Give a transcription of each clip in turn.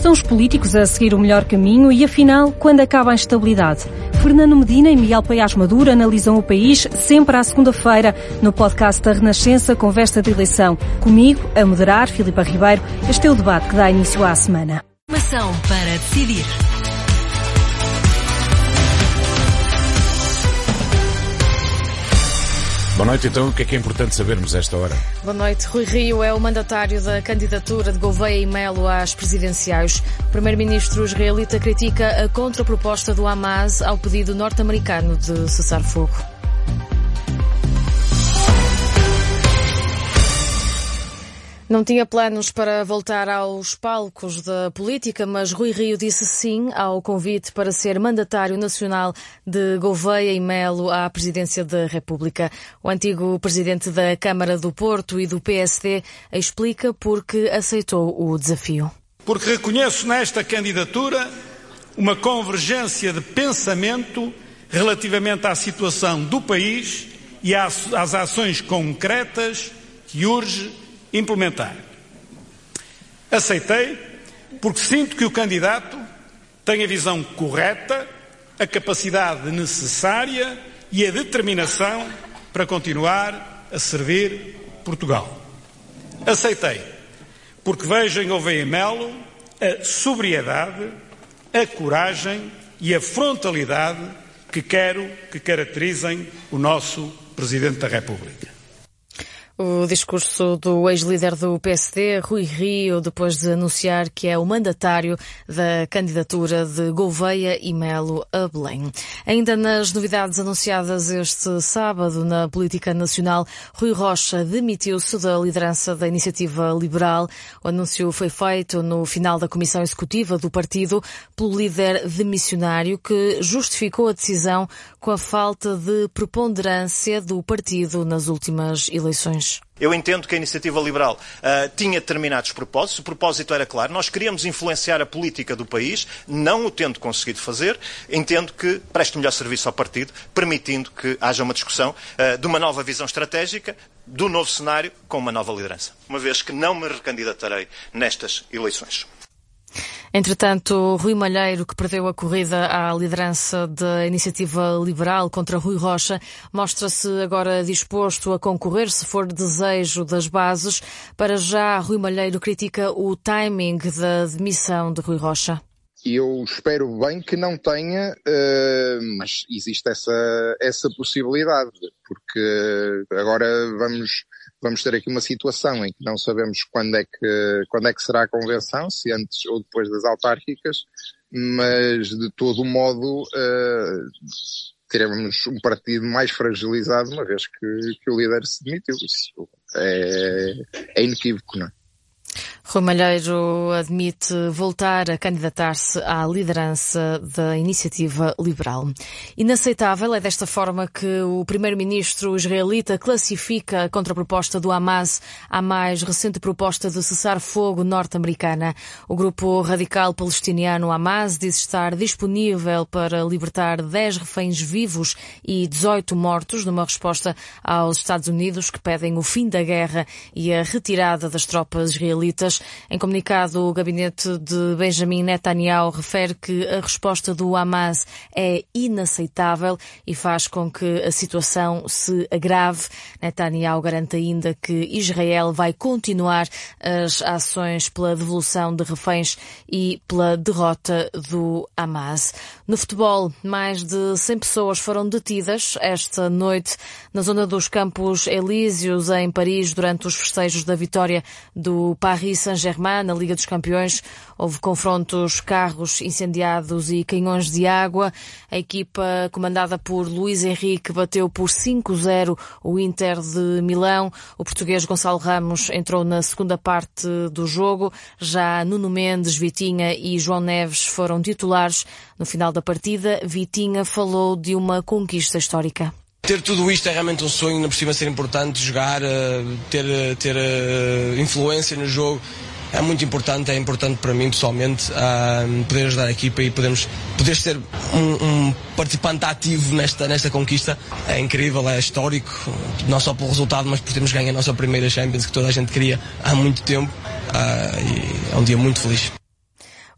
Estão os políticos a seguir o melhor caminho e, afinal, quando acaba a instabilidade? Fernando Medina e Miguel Paiás Maduro analisam o país sempre à segunda-feira no podcast da Renascença Conversa de Eleição. Comigo, a moderar, Filipa Ribeiro, este é o debate que dá início à semana. Informação para decidir. Boa noite, então, o que é importante sabermos a esta hora? Boa noite. Rui Rio é o mandatário da candidatura de Gouveia e Melo às presidenciais. O primeiro-ministro israelita critica a contraproposta do Hamas ao pedido norte-americano de cessar fogo. Não tinha planos para voltar aos palcos da política, mas Rui Rio disse sim ao convite para ser mandatário nacional de Gouveia e Melo à presidência da República. O antigo presidente da Câmara do Porto e do PSD explica por que aceitou o desafio. Porque reconheço nesta candidatura uma convergência de pensamento relativamente à situação do país e às ações concretas que urge implementar. Aceitei porque sinto que o candidato tem a visão correta, a capacidade necessária e a determinação para continuar a servir Portugal. Aceitei porque vejo em Gouveia e Melo a sobriedade, a coragem e a frontalidade que quero que caracterizem o nosso Presidente da República. O discurso do ex-líder do PSD, Rui Rio, depois de anunciar que é o mandatário da candidatura de Gouveia e Melo a Belém. Ainda nas novidades anunciadas este sábado na política nacional, Rui Rocha demitiu-se da liderança da Iniciativa Liberal. O anúncio foi feito no final da comissão executiva do partido pelo líder demissionário, que justificou a decisão com a falta de preponderância do partido nas últimas eleições. Eu entendo que a Iniciativa Liberal tinha determinados propósitos. O propósito era claro. Nós queríamos influenciar a política do país, não o tendo conseguido fazer. Entendo que preste melhor serviço ao partido, permitindo que haja uma discussão de uma nova visão estratégica, do novo cenário, com uma nova liderança. Uma vez que não me recandidatarei nestas eleições. Entretanto, Rui Malheiro, que perdeu a corrida à liderança da Iniciativa Liberal contra Rui Rocha, mostra-se agora disposto a concorrer, se for desejo das bases. Para já, Rui Malheiro critica o timing da demissão de Rui Rocha. Eu espero bem que não tenha, mas existe essa possibilidade, porque agora vamos ter aqui uma situação em que não sabemos quando é que será a convenção, se antes ou depois das autárquicas, mas de todo modo teremos um partido mais fragilizado uma vez que o líder se demitiu. Isso é inequívoco, não é? Rui Malheiro admite voltar a candidatar-se à liderança da Iniciativa Liberal. Inaceitável, é desta forma que o primeiro-ministro israelita classifica a contraproposta do Hamas à mais recente proposta de cessar-fogo norte-americana. O grupo radical palestiniano Hamas diz estar disponível para libertar 10 reféns vivos e 18 mortos, numa resposta aos Estados Unidos, que pedem o fim da guerra e a retirada das tropas israelitas. Em comunicado, o gabinete de Benjamin Netanyahu refere que a resposta do Hamas é inaceitável e faz com que a situação se agrave. Netanyahu garante ainda que Israel vai continuar as ações pela devolução de reféns e pela derrota do Hamas. No futebol, mais de 100 pessoas foram detidas esta noite na zona dos Campos Elíseos, em Paris, durante os festejos da vitória do Paris Saint-Germain na Liga dos Campeões. Houve confrontos, carros incendiados e canhões de água. A equipa comandada por Luís Henrique bateu por 5-0 o Inter de Milão. O português Gonçalo Ramos entrou na segunda parte do jogo. Já Nuno Mendes, Vitinha e João Neves foram titulares. No final da partida, Vitinha falou de uma conquista histórica. Ter tudo isto é realmente um sonho, ainda por cima ser importante, jogar, ter influência no jogo. É muito importante, é importante para mim pessoalmente poder ajudar a equipa e poder ser um participante ativo nesta conquista. É incrível, é histórico, não só pelo resultado, mas por termos ganho a nossa primeira Champions, que toda a gente queria há muito tempo, e é um dia muito feliz.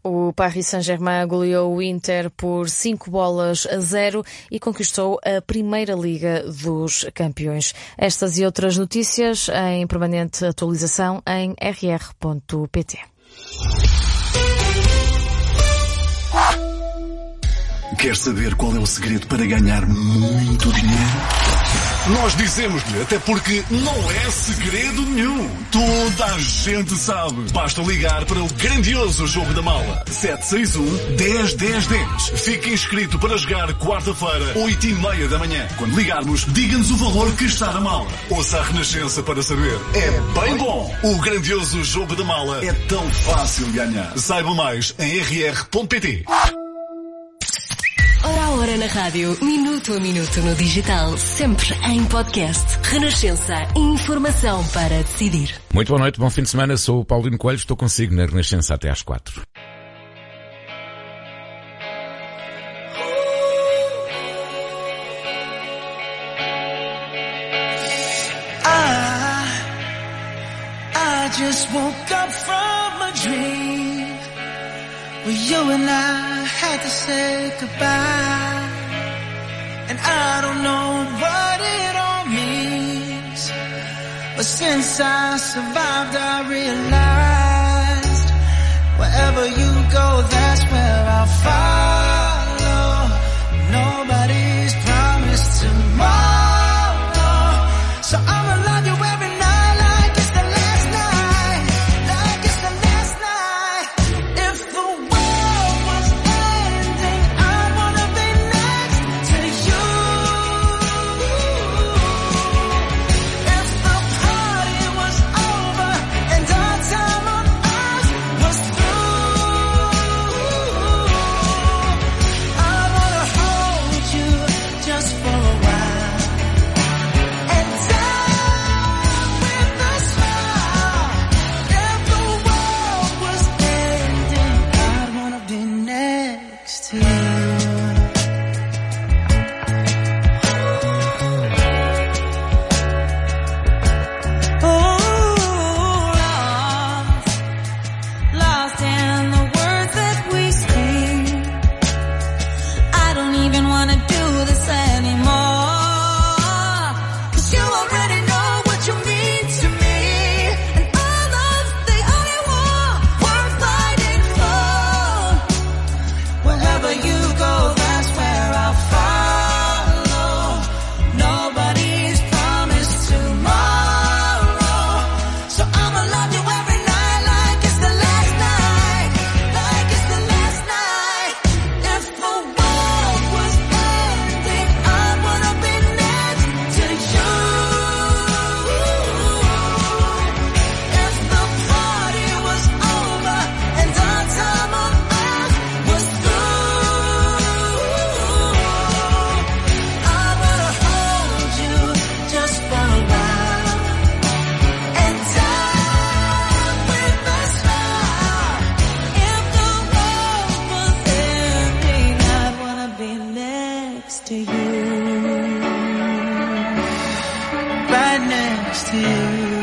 O Paris Saint-Germain goleou o Inter por 5-0 e conquistou a Primeira Liga dos Campeões. Estas e outras notícias em permanente atualização em rr.pt. Quer saber qual é o segredo para ganhar muito dinheiro? Nós dizemos-lhe, até porque não é segredo nenhum. Toda a gente sabe. Basta ligar para o grandioso Jogo da Mala. 761-10-10-10. Fique inscrito para jogar quarta-feira, 8h30 da manhã. Quando ligarmos, diga-nos o valor que está na mala. Ouça a Renascença para saber. É bem bom. O grandioso Jogo da Mala é tão fácil de ganhar. Saiba mais em rr.pt. Hora a hora na rádio, minuto a minuto no digital, sempre em podcast. Renascença, informação para decidir. Muito boa noite, bom fim de semana. Sou o Paulino Coelho, estou consigo na Renascença até às 4. I just woke up from a dream where you and I had to say goodbye. And I don't know what it all means, but since I survived I realized wherever you go, that's where I'll follow. Nobody's promised tomorrow, so I'ma love you every night like it's the last night, like it's the last night. If the world was ending, I'd wanna be next to you. If the party was over and our time on earth was through, I wanna hold you just for a while and die with a smile. If the world was ending, I'd wanna be next to you. Lost in the words that we speak. I don't even wanna do this anymore, 'cause you already know what you mean to me, and all of the only war worth fighting for. Wherever you go, that's where I'll follow. Nobody's promised tomorrow, so I'ma love you every night like it's the last night, like it's the last night. If the world was ending, I'd wanna be next to you. If the party was over and our time on earth was through, I wanna hold you just for a while and die with a smile. If the world was ending, I'd wanna be next to you, right next to you,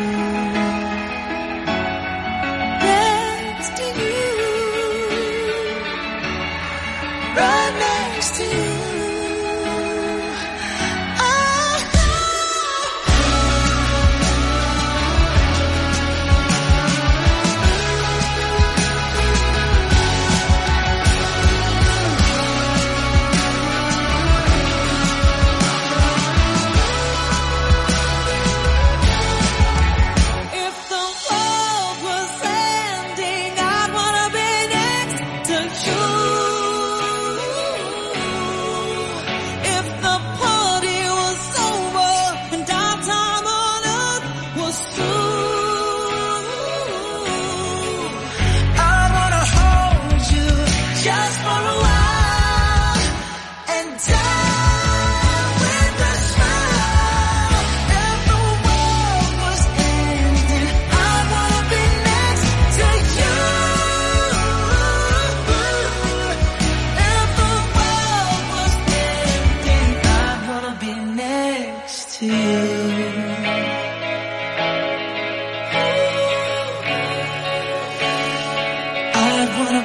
next to you, right next to you. If the world was ending, I'd wanna be next to you.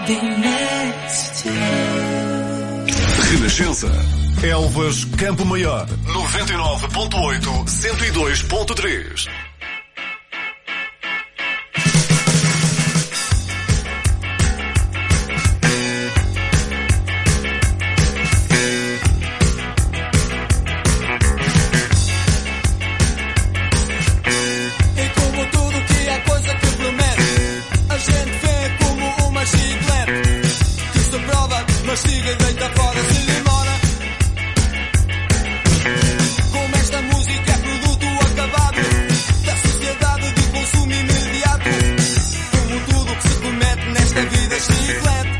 be next to you. Renascença. Elvas, Campo Maior, 99.8, 102.3. Siga e deita fora se demora. Como esta música é produto acabado da sociedade de consumo imediato. Como tudo que se comete nesta vida, chiclete.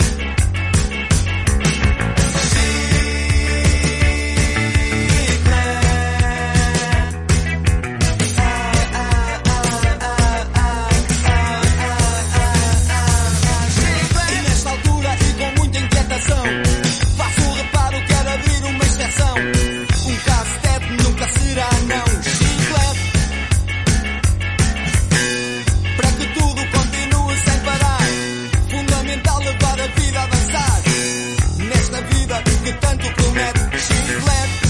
Faço o reparo, quero abrir uma exceção. Um cassete nunca será não chiclete. Para que tudo continue sem parar, fundamental levar a vida a dançar. Nesta vida que tanto promete chiclete.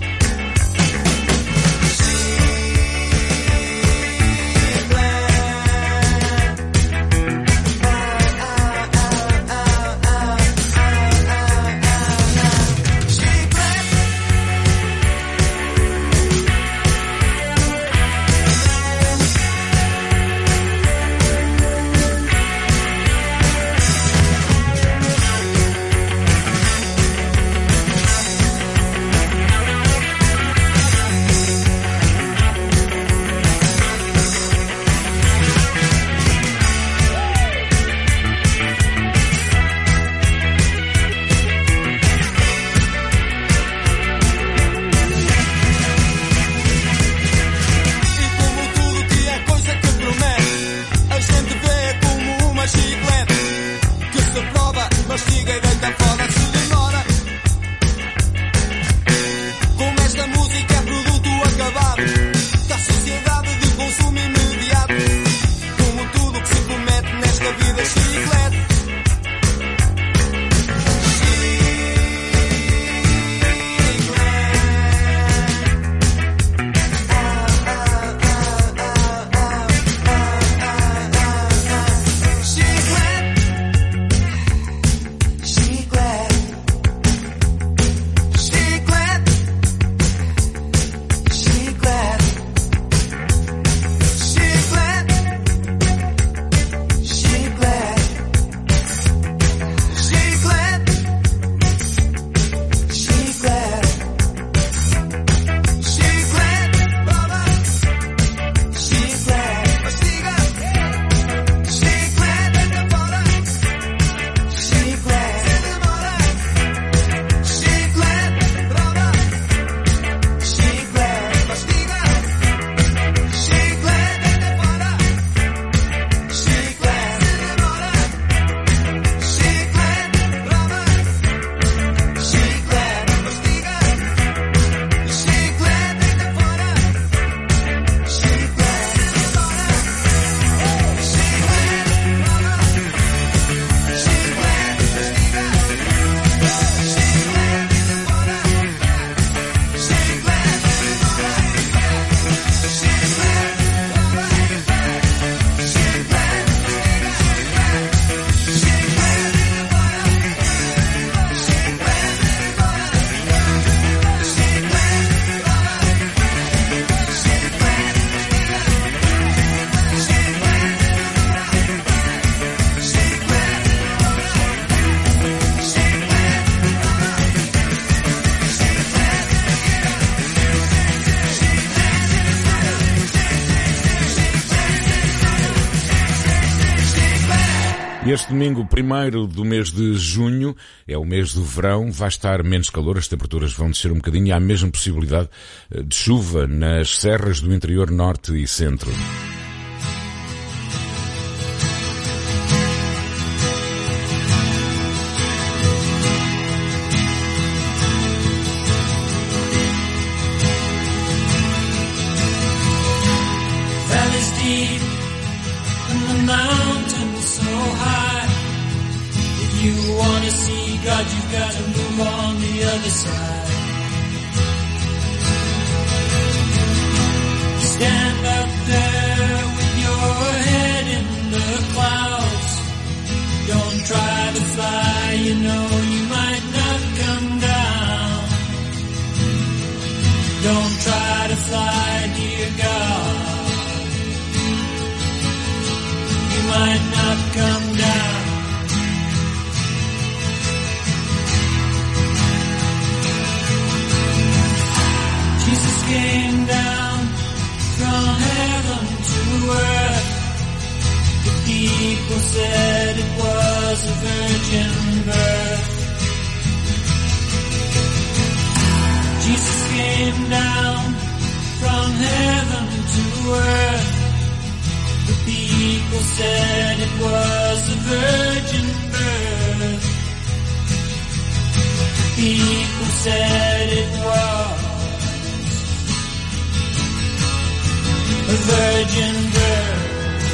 Este domingo, 1º do mês de junho, é o mês do verão, vai estar menos calor, as temperaturas vão descer um bocadinho e há mesmo possibilidade de chuva nas serras do interior norte e centro. you want to see God, you've got to move on the other side. Stand up there with your head in the clouds. Don't try to fly, you know you might not come down. Don't try to fly, dear God. You might not come down. Jesus came down from heaven to earth. The people said it was a virgin birth. Jesus came down from heaven to earth. The people said it was a virgin birth. The people said it was a virgin birth.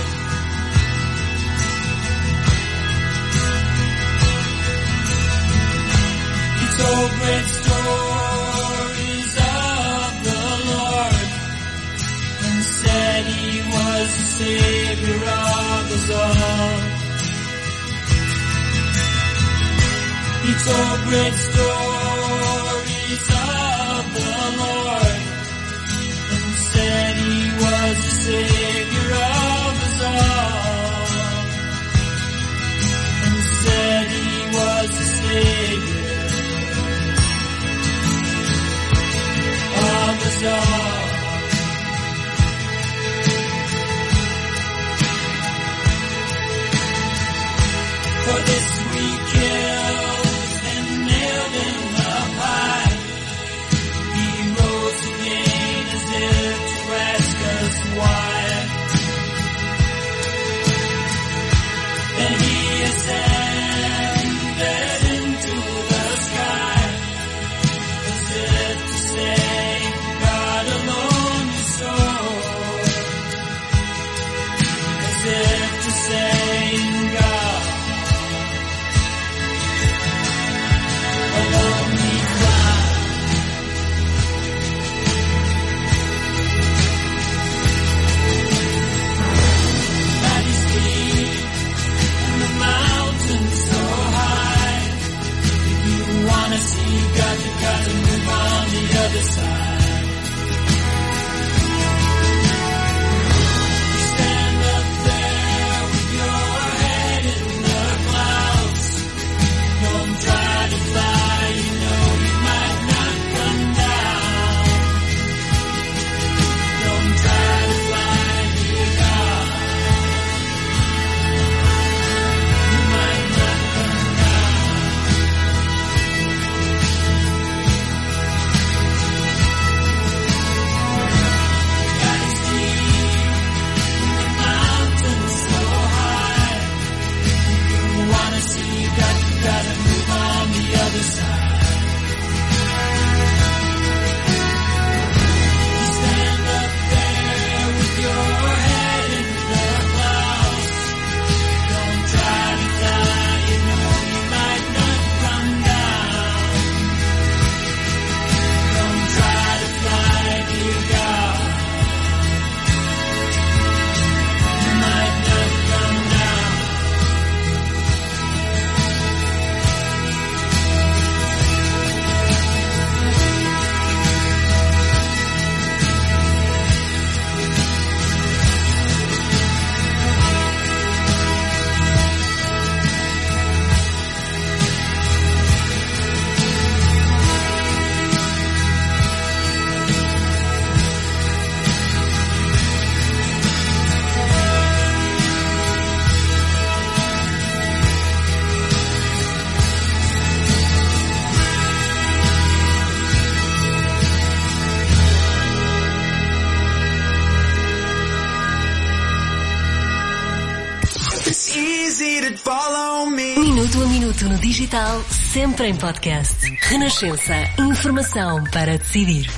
He told great stories of the Lord and said he was the Savior of us all. He told great stories of the Lord and said he was the Savior of us all. And said he was the Savior of us all. For this we killed and nailed him up high. He rose again as if to ask us why. Then he ascended into the sky, as if to say, God alone is sure. As if to say, God alone we cry. At his feet and the mountains so high. If you wanna see God, you gotta move on the other side. You stand up there with your head in the clouds. Don't try to fly, you know you might not come down. Don't try to fly, dear God. You might not come down. God is deep in the mountains so high. If you wanna see God, you gotta move on the other side. You stand up there with your head in the clouds. Don't try to fly, you know you might not come down. Don't try to fly, dear God. You might not come down. Minuto a minuto no digital, sempre em podcast. Renascença. Informação para decidir.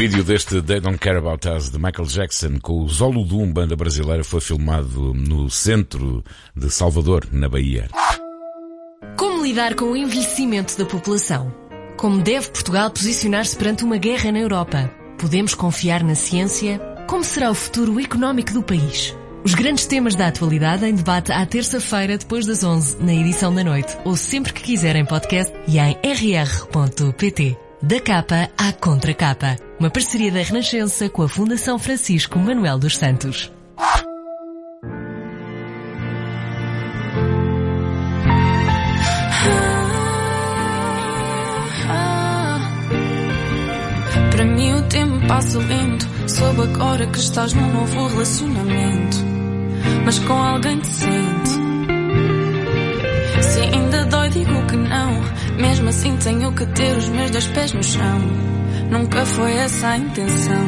vídeo deste They Don't Care About Us de Michael Jackson com o Zoludum, banda brasileira, foi filmado no centro de Salvador, na Bahia. Como lidar com o envelhecimento da população? Como deve Portugal posicionar-se perante uma guerra na Europa? Podemos confiar na ciência? Como será o futuro económico do país? Os grandes temas da atualidade em debate à terça-feira depois das 11, na edição da noite, ou sempre que quiser em podcast e em rr.pt. Da capa à contracapa. Uma parceria da Renascença com a Fundação Francisco Manuel dos Santos. Para mim o tempo passa lento. Soube agora que estás num novo relacionamento, mas com alguém decente. Se ainda dói digo que não, mesmo assim tenho que ter os meus 2 pés no chão. Nunca foi essa a intenção.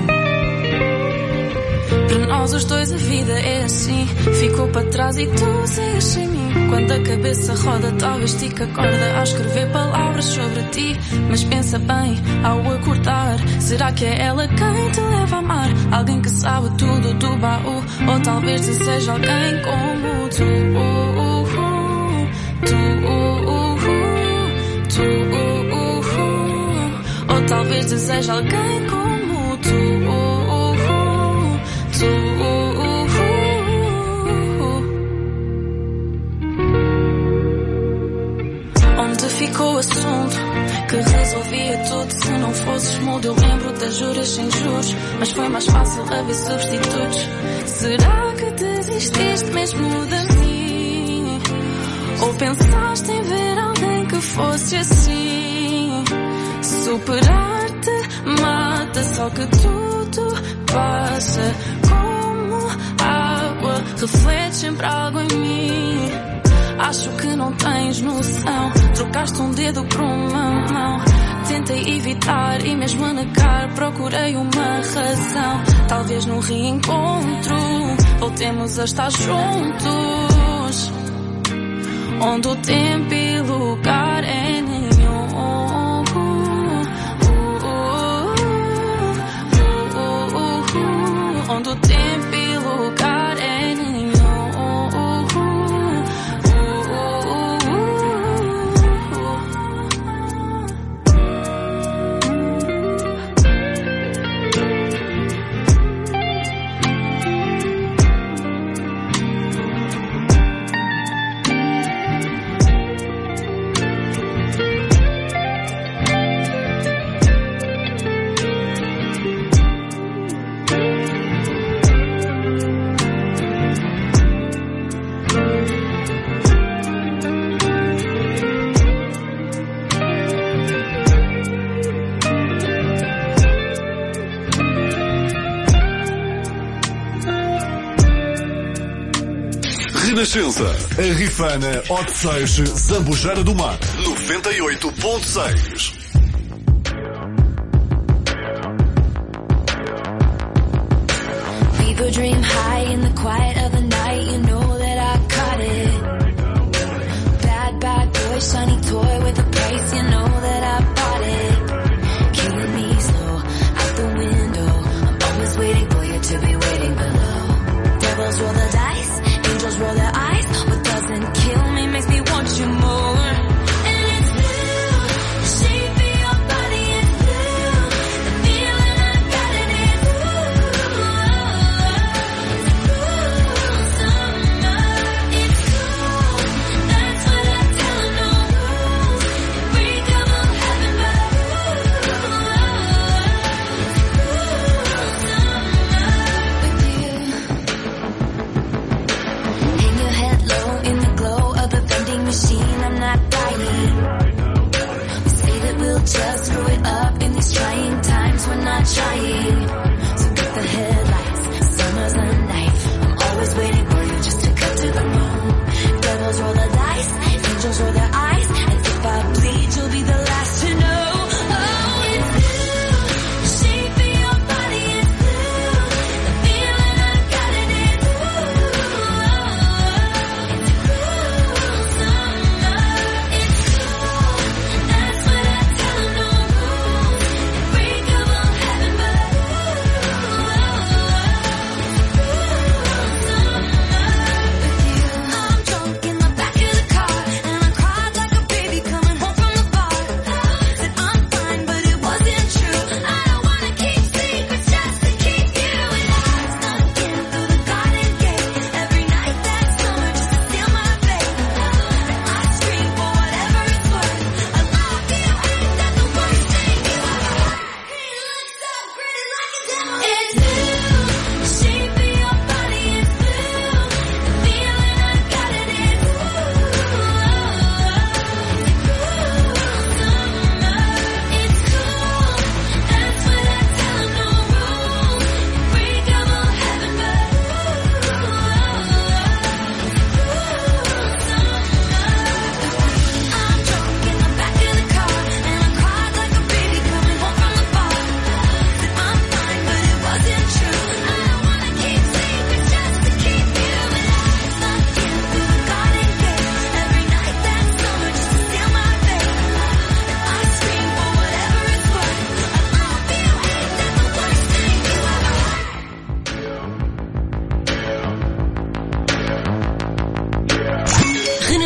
Para nós os dois a vida é assim. Ficou para trás e tu segues sem mim. Quando a cabeça roda talvez estica a corda a escrever palavras sobre ti. Mas pensa bem ao acordar, será que é ela quem te leva a amar? Alguém que sabe tudo do baú, ou talvez deseja alguém como tu. Ou talvez deseja alguém como tu. Onde ficou o assunto que resolvia tudo? Se não fosses mudo, eu lembro das juras sem juros, mas foi mais fácil haver substitutos. Será que desististe mesmo de mim? Ou pensaste em ver alguém que fosse assim? Superar-te mata, só que tudo passa como água, reflete sempre algo em mim. Acho que não tens noção, trocaste um dedo por uma mão. Tentei evitar e mesmo a negar procurei uma razão. Talvez no reencontro voltemos a estar juntos, onde o tempo e lugar é nenhum. Onde o tempo e lugar é nenhum. Renascença, a Rifana, Odeceixe, Zambujeira do Mar, 98.6. People dream high in the quiet of the night, you know that I caught it. Bad, bad boy, shiny toy with a price, you know that I bought it. Killing me slow, out the window, I'm always waiting for you to be waiting below. Devils roll the dice, angels roll their eyes. What doesn't kill me makes me want you more. And it's blue, the shape of your body is blue. The feeling I got it is blue. It's cool summer, it's cool. That's what I tell her, no rules. You break them all heaven but machine, I'm not dying. We say that we'll just screw it up in these trying times, we're not trying. So get the headlights, summer's a night. I'm always waiting for you just to cut to the moon. Devils roll the dice, angels roll their eyes. And if I bleed, you'll be the last to know. But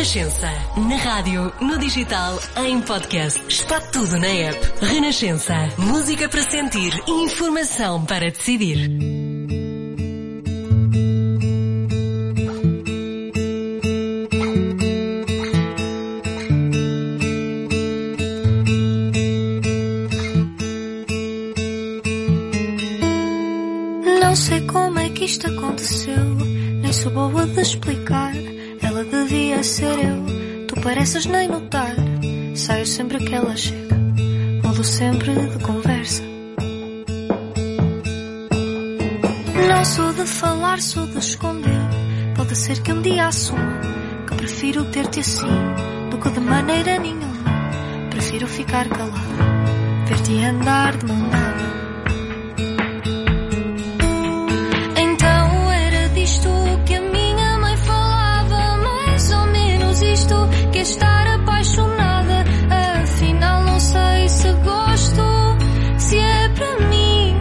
Renascença. Na rádio, no digital, em podcast. Está tudo na app. Renascença. Música para sentir e informação para decidir. Não sei como é que isto aconteceu, nem sou boa de explicar. Ela devia ser eu, tu pareces nem notar. Saio sempre que ela chega, mudo sempre de conversa. Não sou de falar, sou de esconder. Pode ser que um dia assuma que prefiro ter-te assim do que de maneira nenhuma. Prefiro ficar calada, ver-te andar de mão dada. Estar apaixonada, afinal não sei se gosto, se é para mim.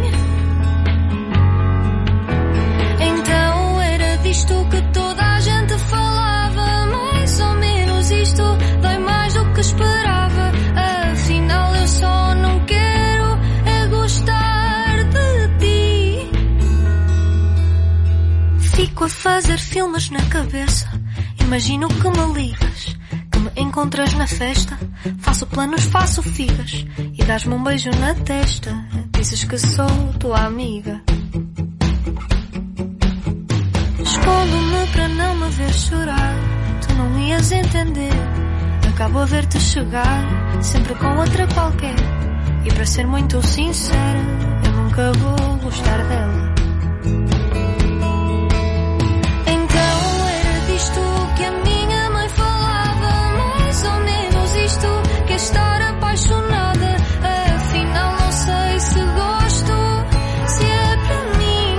Então era disto que toda a gente falava, mais ou menos isto, dói mais do que esperava. Afinal eu só não quero é gostar de ti. Fico a fazer filmes na cabeça, imagino que me ligas, encontras na festa, faço planos, faço figas e dás-me um beijo na testa. Dizes que sou tua amiga. Escondo-me para não me ver chorar, tu não ias entender. Acabo a ver-te chegar, sempre com outra qualquer. E para ser muito sincera, eu nunca vou gostar dela. Então era disto que a minha mãe falava, mais ou menos isto, que é estar apaixonada. Afinal não sei se gosto, se é para mim.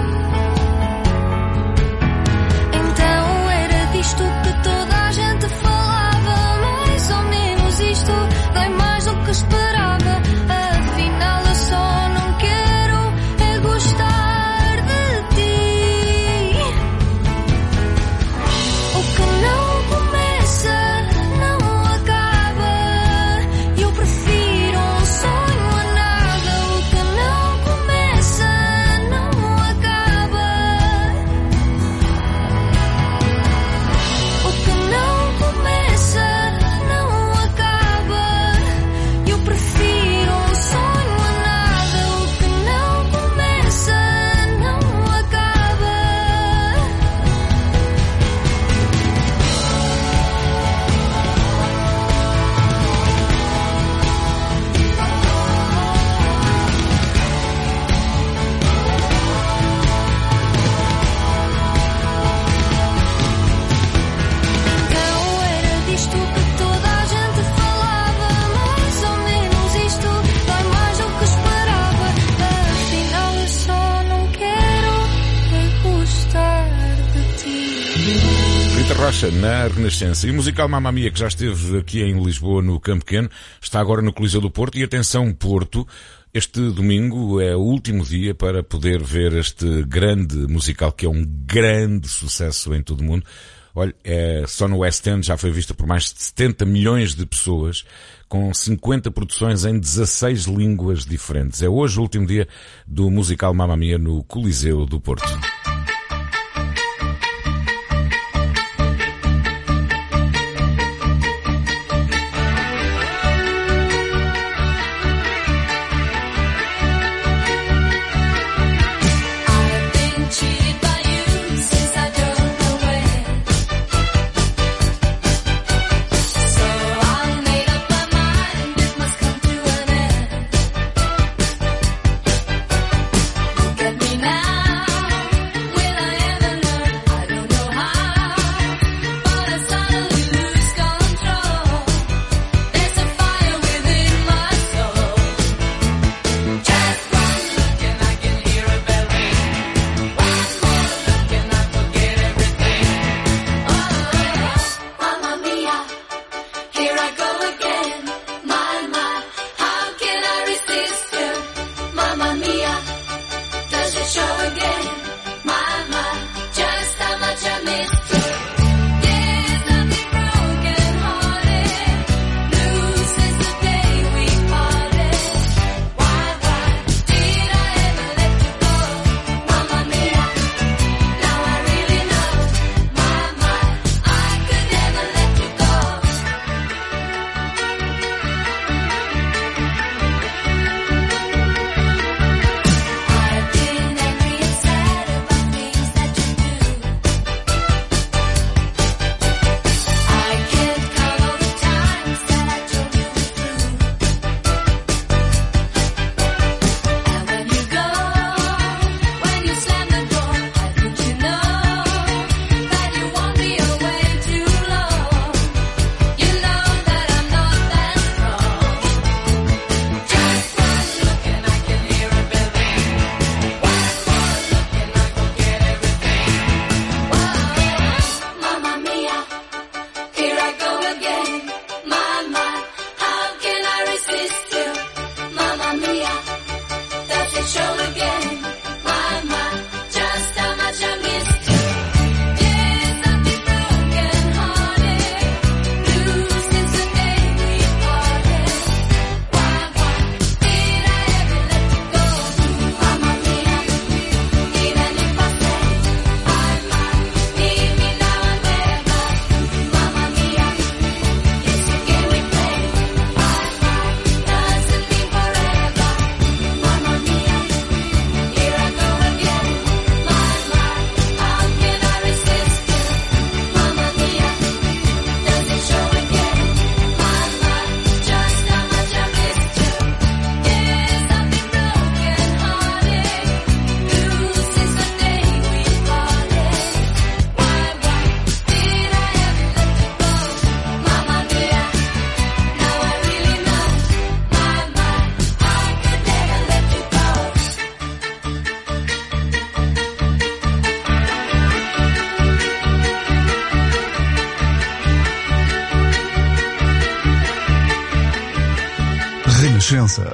Então era disto que toda a gente falava, mais ou menos isto, dói mais do que esperava. Afinal eu só não quero é gostar de ti. O que não começa não acaba, eu prefiro um sonho a nada. O que não começa não acaba, o que não começa não acaba, eu prefiro um sonho a nada. O que não começa não acaba. Então era disto que toda a gente falava, mais ou menos isto, dói mais do que esperava. Afinal eu só não quero é gostar de ti. Rita Rocha, na Renascença. E o musical Mamma Mia, que já esteve aqui em Lisboa, no Campo Pequeno, está agora no Coliseu do Porto. E atenção, Porto, este domingo é o último dia para poder ver este grande musical, que é um grande sucesso em todo o mundo. Olha, só no West End já foi vista por mais de 70 milhões de pessoas, com 50 produções em 16 línguas diferentes. É hoje o último dia do musical Mamma Mia no Coliseu do Porto. I've been cheated by you since I don't know when. So I made up my mind it must come to an end. Look at me now. Renascença.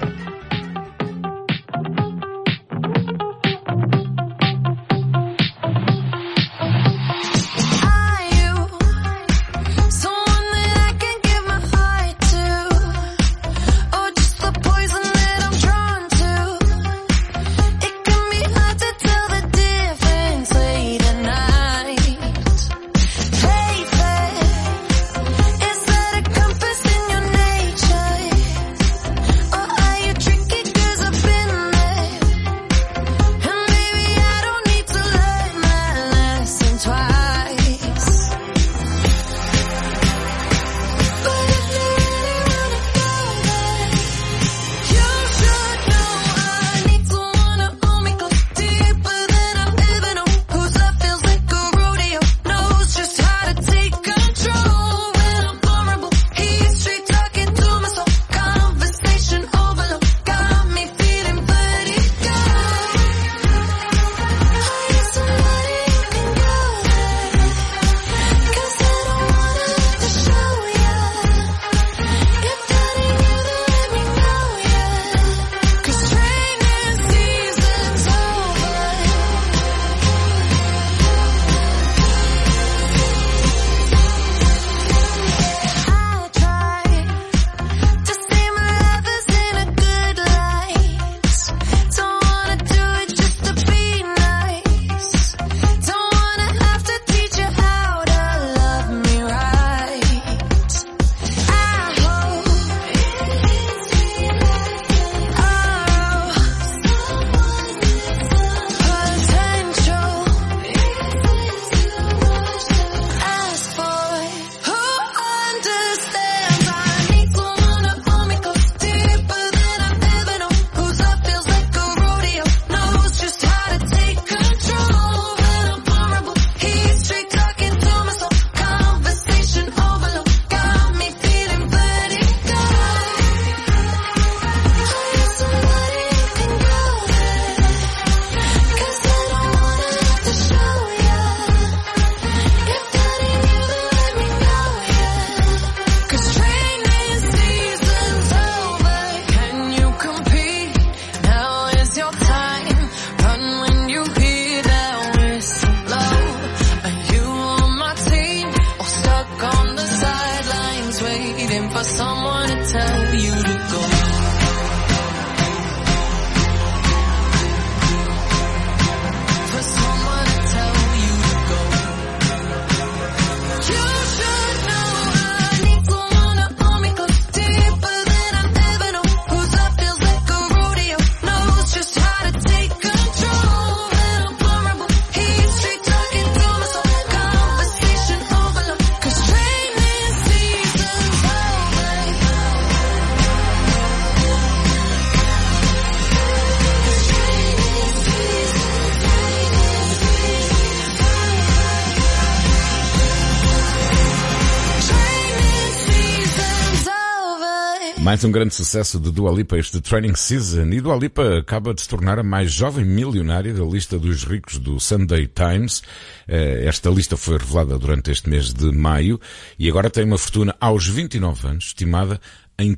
Mais um grande sucesso de Dua Lipa, este Training Season. E Dua Lipa acaba de se tornar a mais jovem milionária da lista dos ricos do Sunday Times. Esta lista foi revelada durante este mês de maio e agora tem uma fortuna aos 29 anos, estimada em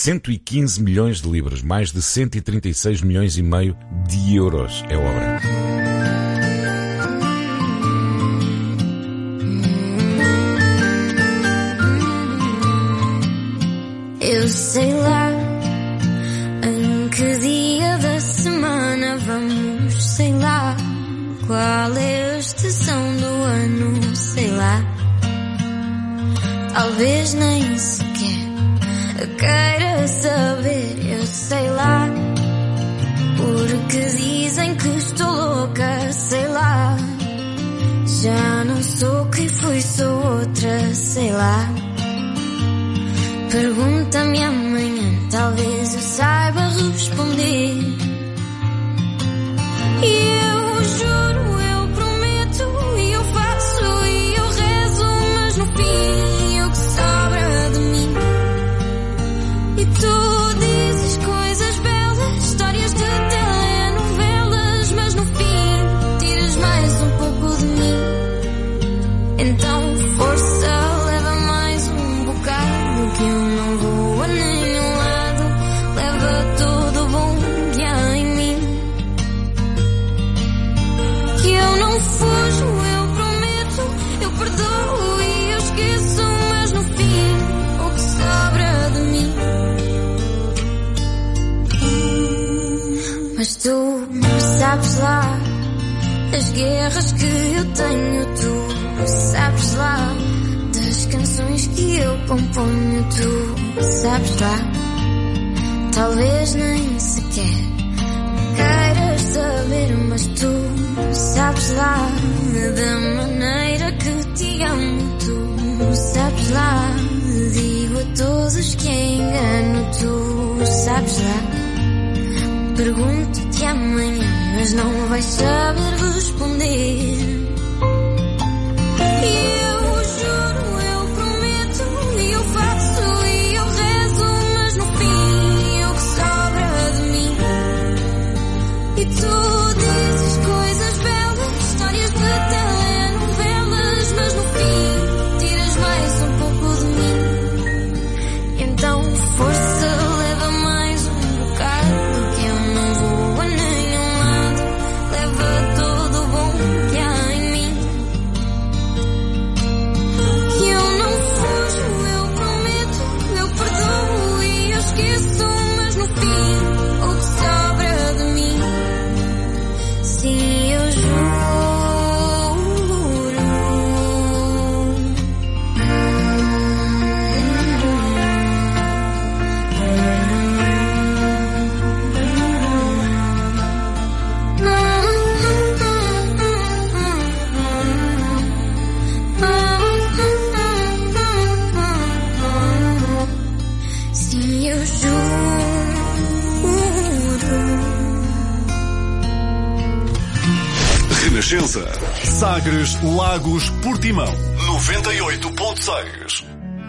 115 milhões de libras, mais de 136 milhões e meio de euros. É obra. Eu sei lá em que dia da semana vamos, sei lá qual é a estação do ano, sei lá. Talvez nem sequer queira saber, eu sei lá, porque dizem que estou louca, sei lá. Já não sou quem fui, sou outra, sei lá. Pergunta-me amanhã, talvez eu saiba responder. E eu juro, eu prometo, e eu faço, e eu rezo, mas no fim o que sobra de mim. E tu dizes coisas belas, histórias de telenovelas, mas no fim tiras mais um pouco de mim. Então força, leva mais um bocado, que eu não vou a nenhum lado. Leva guerras que eu tenho, tu sabes lá. Das canções que eu componho, tu sabes lá. Talvez nem sequer queiras saber, mas tu sabes lá. Da maneira que te amo, tu sabes lá. Digo a todos que engano, tu sabes lá. Pergunto-te amanhã, mas não vais saber responder. E tu dizes coisas belas, histórias de telenovelas, mas no fim tiras mais um pouco de mim. Então força, leva mais um bocado, que eu não vou a nenhum lado. Leva todo o bom que há em mim. Que eu não fujo, eu prometo, eu perdoo e eu esqueço, mas no fim o que sobra de mim. Sim, eu juro. Sim, eu juro. Renascença. Sagres, Lagos, Portimão. 98.6.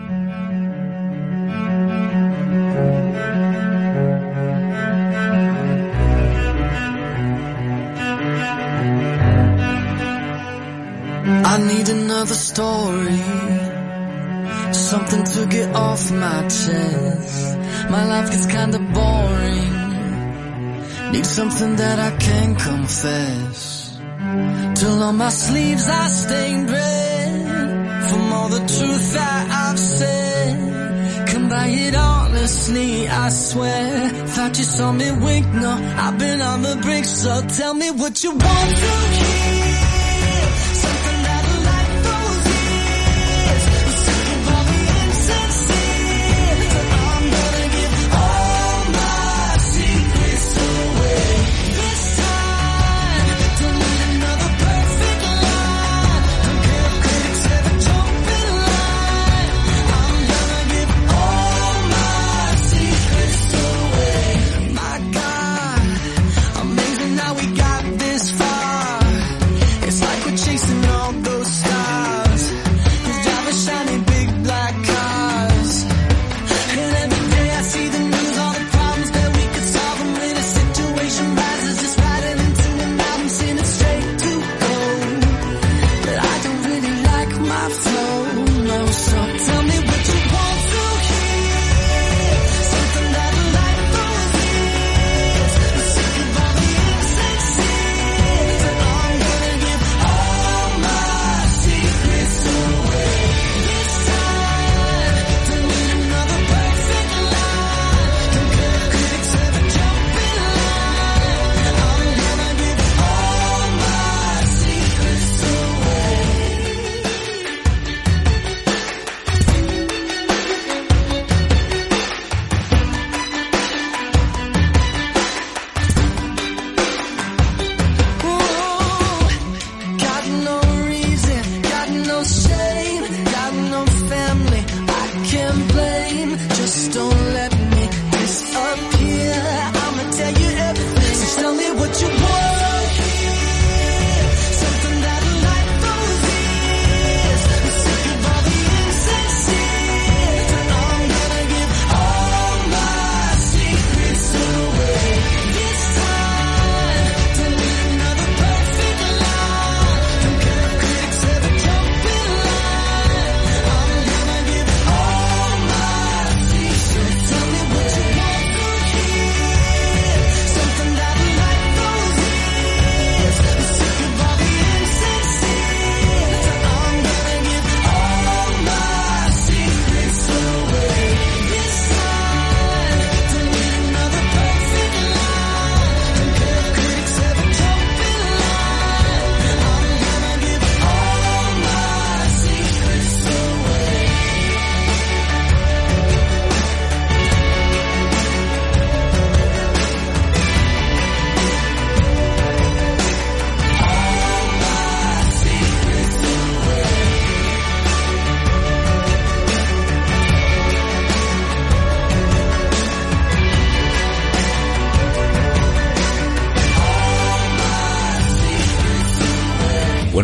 I need another story, something to get off my chest. My life gets kinda boring, need something that I can confess. Till on my sleeves I stained red from all the truth that I've said. Come by it honestly, I swear. Thought you saw me wink, no, I've been on the brink. So tell me what you want to hear. Something that'll light those years. Sick of all the insincere. I'm gonna give all my secrets away. This time, don't need another perfect line. Don't care if critics ever jump in line. I'm gonna give all my secrets away. My God, amazing how we got this far. It's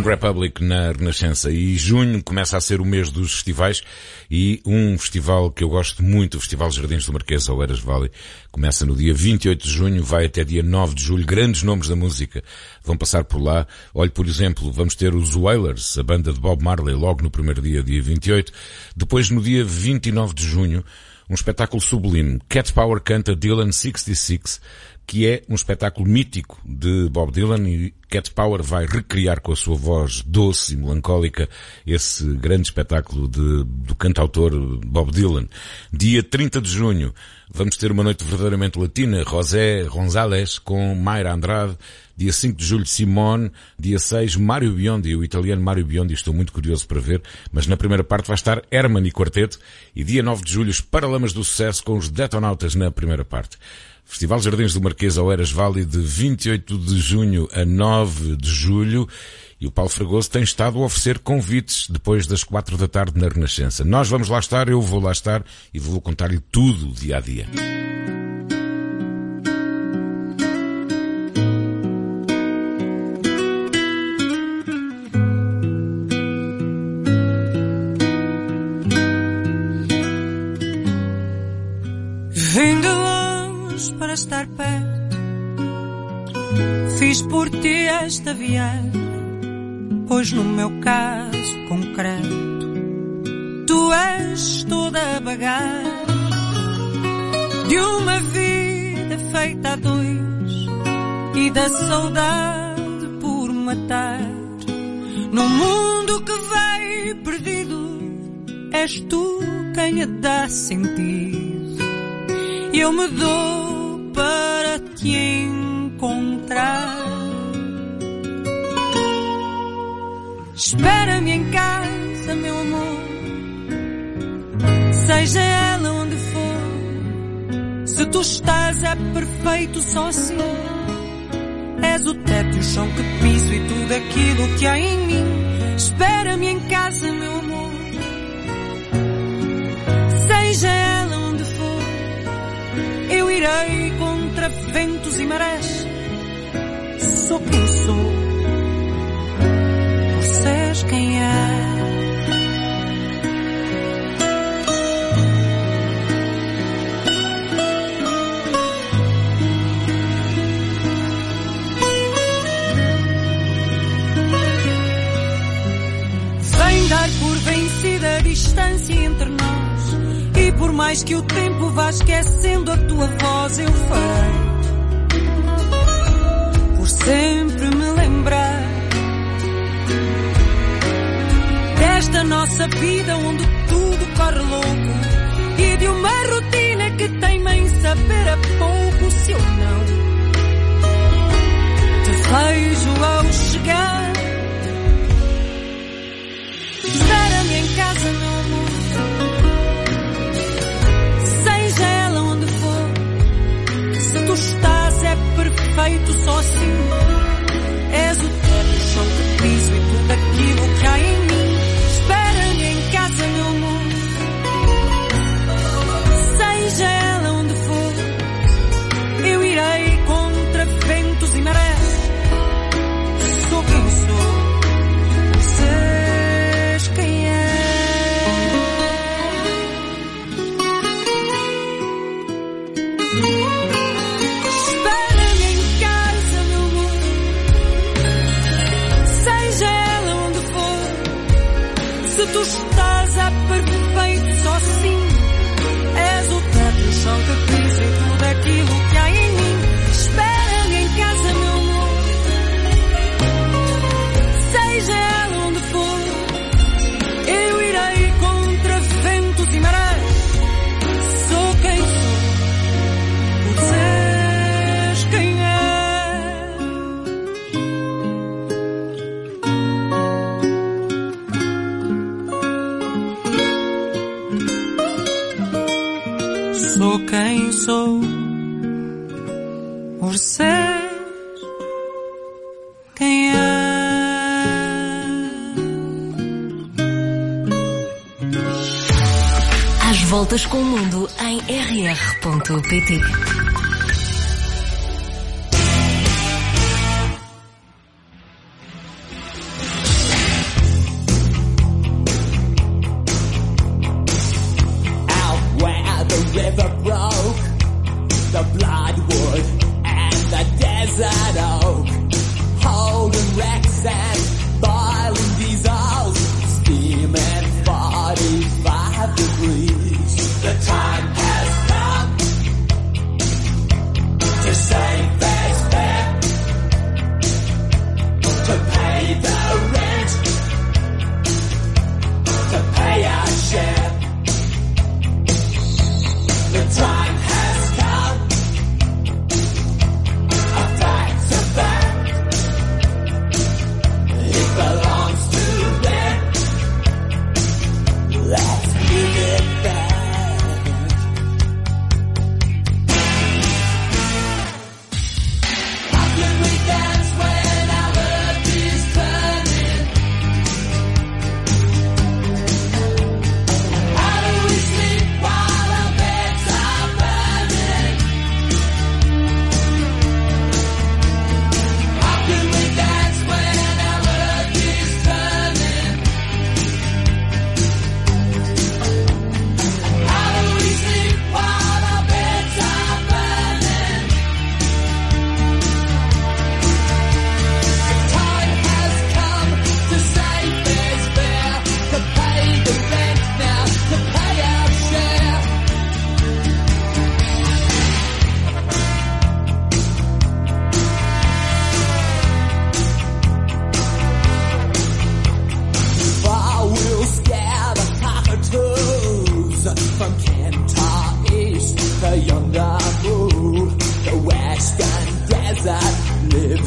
Young Republic na Renascença. E junho começa a ser o mês dos festivais e um festival que eu gosto muito, o Festival Jardins do Marquês, Oeiras Valley, começa no dia 28 de junho, vai até dia 9 de julho. Grandes nomes da música vão passar por lá. Olhe, por exemplo, vamos ter os Wailers, a banda de Bob Marley, logo no primeiro dia 28. Depois, no dia 29 de junho, um espetáculo sublime. Cat Power canta Dylan 66, que é um espetáculo mítico de Bob Dylan, e Cat Power vai recriar com a sua voz doce e melancólica esse grande espetáculo do cantautor Bob Dylan. Dia 30 de junho vamos ter uma noite verdadeiramente latina, José González com Mayra Andrade. Dia 5 de julho, Simone. Dia 6, Mário Biondi, o italiano Mário Biondi, estou muito curioso para ver, mas na primeira parte vai estar Herman e Quarteto. E dia 9 de julho, os Paralamas do Sucesso com os Detonautas na primeira parte. Festival Jardins do Marquês, Oeiras Valley, de 28 de junho a 9 de julho. E o Paulo Fragoso tem estado a oferecer convites depois das 4 da tarde na Renascença. Nós vamos lá estar, eu vou lá estar e vou contar-lhe tudo dia a dia. Vim de longe para estar perto, fiz por ti esta viagem, pois no meu caso concreto, tu és toda a bagagem de uma vida feita a dois e da saudade por matar. No mundo que vai perdido, és tu quem a dá sentido. Eu me dou para te encontrar. Espera-me em casa, meu amor, seja ela onde for. Se tu estás é perfeito só assim. És o teto e o chão que piso e tudo aquilo que há em mim. Espera-me em casa, meu amor, seja ela onde for. Eu irei contra ventos e marés. Sou quem sou, por seres quem é. Vem dar por vencida a distância entre nós. E por mais que o tempo vá esquecendo a tua voz, eu farei por sempre me lembrar desta nossa vida onde tudo corre louco e de uma rotina que teima em saber a pouco. Se eu não te vejo ao chegar, espera-me em casa, meu amor, tu estás é perfeito só assim. És o teto, o chão que piso e tudo aquilo que há em mim. Espera-me em casa, meu amor, seja ela onde for. Eu irei contra ventos e marés. Sou quem sou, seres quem é. Tu estás a perfeito só assim. És o teto, o chão que piso e tudo aquilo que há em mim. Espera-me em casa, meu amor, seja ela onde for. Eu irei contra ventos e marés. Sou quem sou, por seres quem é. Sou quem sou, por ser quem é. Às voltas com o mundo em rr.pt.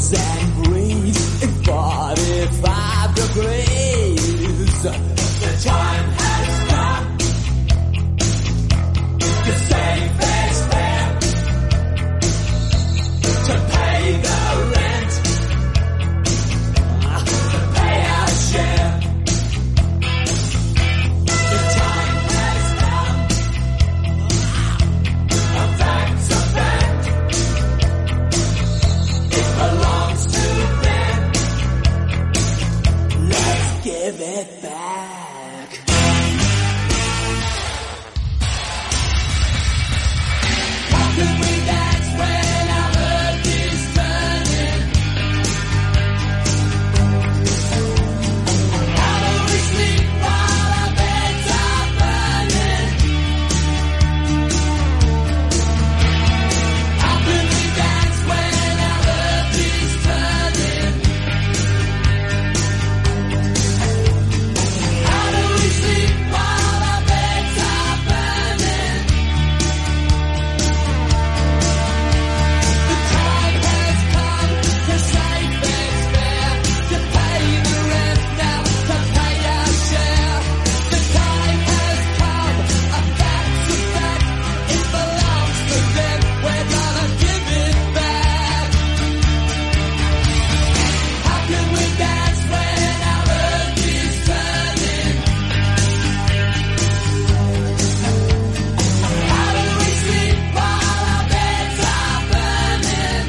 and breathe in 45 degrees. The time has come to save face fair, to pay the rent, to pay our share. The time has come, a fact's a fact. It belongs to them. Let's give it back. How can we dance when our earth is turning? How do we sleep while our beds are burning? How can we dance when our earth is turning? How do we sleep while our beds are burning? The time has come to save face fair, to pay the rent now, to pay our share. The time has come, a fact's a fact. It belongs to them. We're gonna give it back. How can we dance when our earth is turning? How do we sleep while our beds are burning?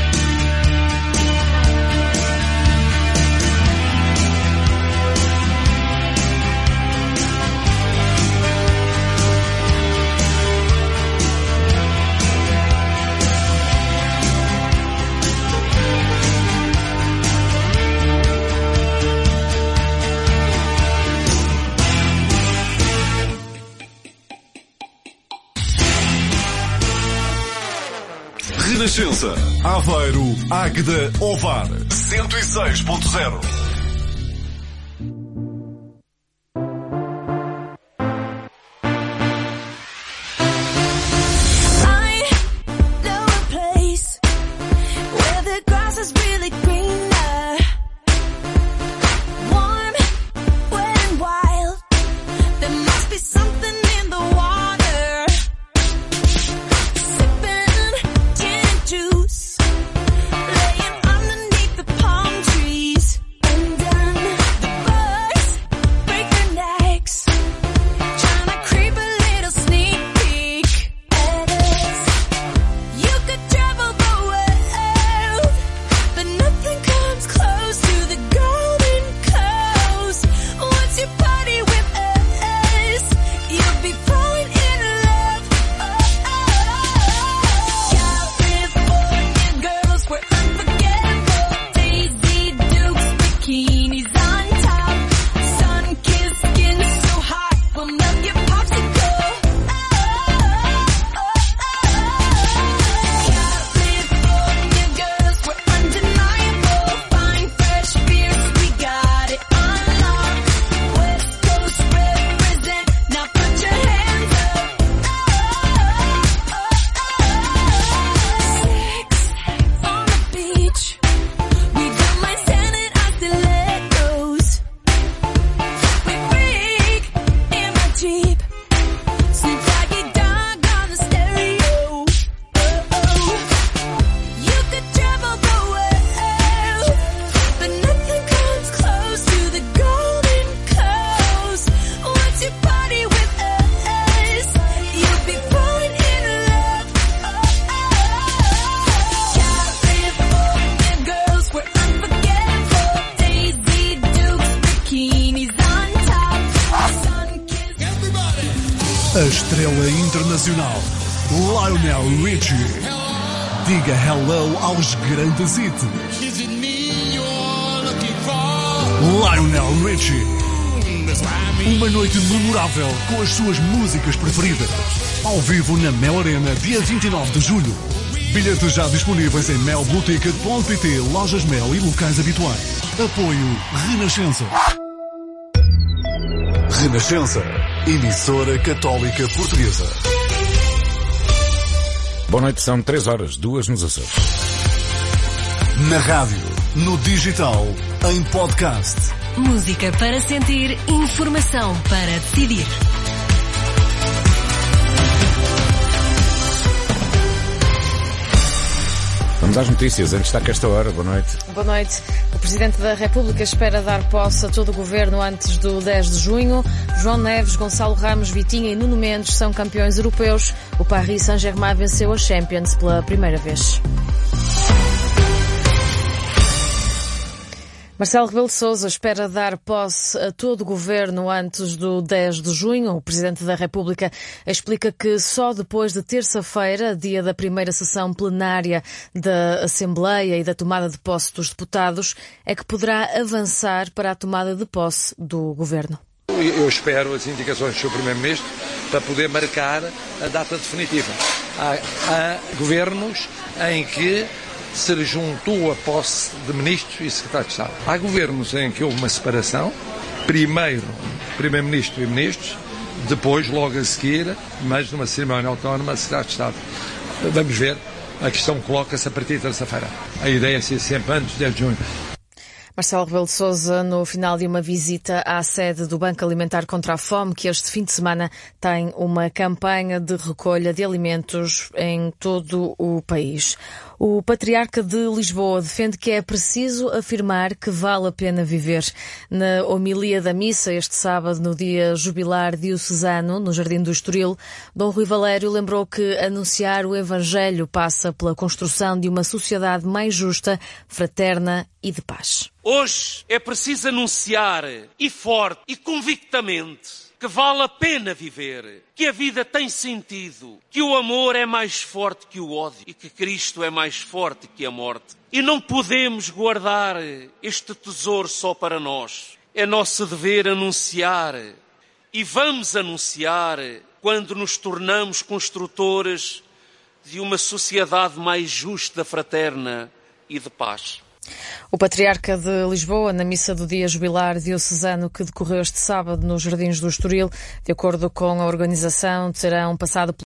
Renascença, Aveiro, Águeda, Ovar, 106.0. I know a place where the grass is really greener, warm, wet and wild. There must be something in the water. Sipping gin and juice, laying underneath the palm trees. And then the birds break their necks, trying to creep a little sneak peek at us. You could travel the world, but nothing comes close to the Golden Coast. Once you party with us, you'll be falling in love. California girls were unforgettable. Daisy Dukes, bikinis on top, sun-kissed skin so hot we'll melt your popsicle. California girls were undeniable. Fine, fresh beers, we got it on lock. West Coast represent, now put your hands up. Sex on the beach, we don't mind standing on stilettos. We freak in my Jeep, Snoop Doggy Dogg on the stereo. You could travel the world, but nothing comes close to the Golden Coast. Once you party with us, you'll be falling in love. California girls were unforgettable. Daisy Dukes, bikinis on top, sun-kissed. A estrela internacional Lionel Richie. Diga hello aos grandes hits. Lionel Richie. Uma noite memorável com as suas músicas preferidas. Ao vivo na Mel Arena, dia 29 de julho. Bilhetes já disponíveis em melblueticket.pt, lojas Mel e locais habituais. Apoio Renascença. Renascença, emissora católica portuguesa. Boa noite, são 3 horas, 2 nos Açores. Na rádio, no digital, em podcast. Música para sentir, informação para decidir. Vamos às notícias. Antes está cá esta hora. Boa noite. Boa noite. O Presidente da República espera dar posse a todo o Governo antes do 10 de junho. João Neves, Gonçalo Ramos, Vitinha e Nuno Mendes são campeões europeus. O Paris Saint-Germain venceu a Champions pela primeira vez. Marcelo Rebelo de Sousa espera dar posse a todo o Governo antes do 10 de junho. O Presidente da República explica que só depois de terça-feira, dia da primeira sessão plenária da Assembleia e da tomada de posse dos deputados, é que poderá avançar para a tomada de posse do Governo. Eu espero as indicações do Sr. Primeiro-Ministro para poder marcar a data definitiva. Há governos em que se juntou a posse de ministros e secretários de Estado. Há governos em que houve uma separação, primeiro Primeiro-Ministro e ministros, depois, logo a seguir, mas numa cerimónia autónoma, secretário de Estado. Vamos ver, a questão coloca-se a partir de terça-feira. A ideia é ser sempre antes de 10 de junho. Marcelo Rebelo de Sousa, no final de uma visita à sede do Banco Alimentar contra a Fome, que este fim de semana tem uma campanha de recolha de alimentos em todo o país. O Patriarca de Lisboa defende que é preciso afirmar que vale a pena viver. Na homilia da missa este sábado, no dia jubilar diocesano, no Jardim do Estoril, Dom Rui Valério lembrou que anunciar o Evangelho passa pela construção de uma sociedade mais justa, fraterna e de paz. Hoje é preciso anunciar, e forte e convictamente, que vale a pena viver, que a vida tem sentido, que o amor é mais forte que o ódio e que Cristo é mais forte que a morte. E não podemos guardar este tesouro só para nós. É nosso dever anunciar, e vamos anunciar quando nos tornamos construtores de uma sociedade mais justa, fraterna e de paz. O Patriarca de Lisboa, na missa do dia jubilar diocesano que decorreu este sábado nos Jardins do Estoril, de acordo com a organização, terão passado